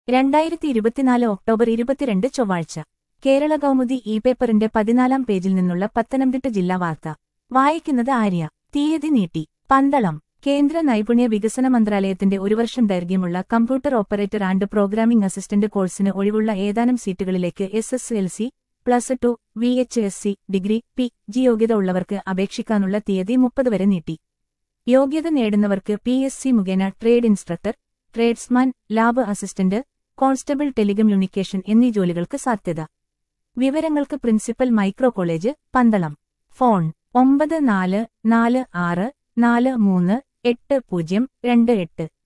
2024 October 22 ചൊവ്വാഴ്ച Kerala Kaumudi E പേപ്പറിന്റെ 14-ാം പേജിൽ നിന്നുള്ള പത്തനംതിട്ട ജില്ലാ വാർത്ത വായിക്കുന്നത് ആര്യ. തീയതി നീട്ടി. പന്തളം. കേന്ദ്ര നൈപുണ്യ വികസന മന്ത്രാലയത്തിന്റെ ഒരു വർഷം ദൈർഘ്യമുള്ള computer operator and programming assistant കോഴ്സിന് ഒഴിവുള്ള ഏതാനും സീറ്റുകളിലേക്ക് SSLC, +2, VHSC, ഡിഗ്രി, PG യോഗ്യത ഉള്ളവർക്ക് അപേക്ഷിക്കാനുള്ള തീയതി 30 വരെ നീട്ടി. യോഗ്യത നേടുന്നവർക്ക് PSC മുഖേന trade instructor, tradesman, lab assistant, constable telecommunication എന്നീ ജോലികൾക്ക് സാധ്യത. വിവരങ്ങൾക്ക് principal micro college, Pandalam. Phone 9446438028.